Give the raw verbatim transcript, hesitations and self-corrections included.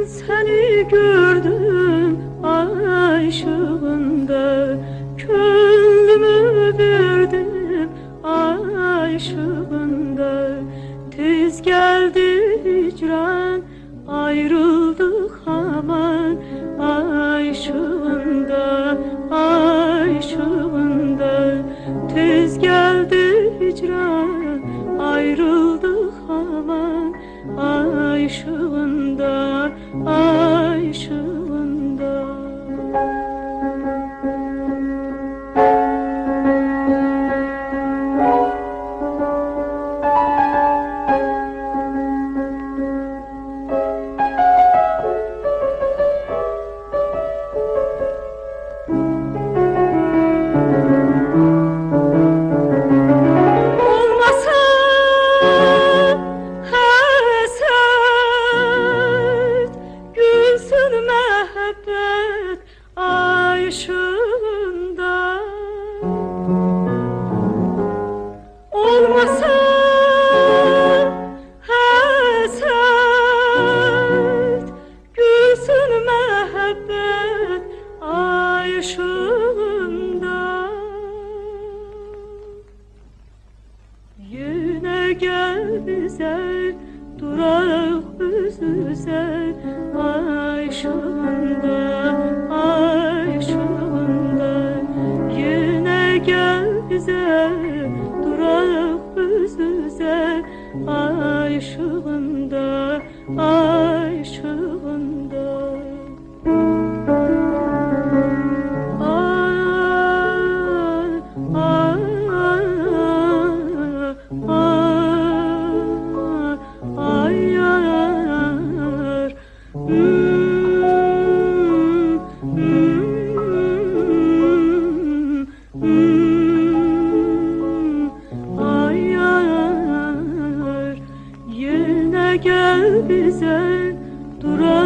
Seni gördüm ay ışığında, gönlümü verdim ay ışığında. Tez geldi hicran, ayrıldık aman ay ışığında, ay ışığında. Tez geldi hicran, ayrıldık aman ay ışığında, ay ışığında. Ay ışığında olmasa haset, gülsün mehabbet ay ışığında. Yine gel bize durak yüz yüze ay ışığında, ay ışığında. Yine gel bize durak yüz yüze ay ışığında, ay ışığında. Ay, ay, ay, ay, ay, hmm, hmm, hmm. Ay, ay, yine gel bize durak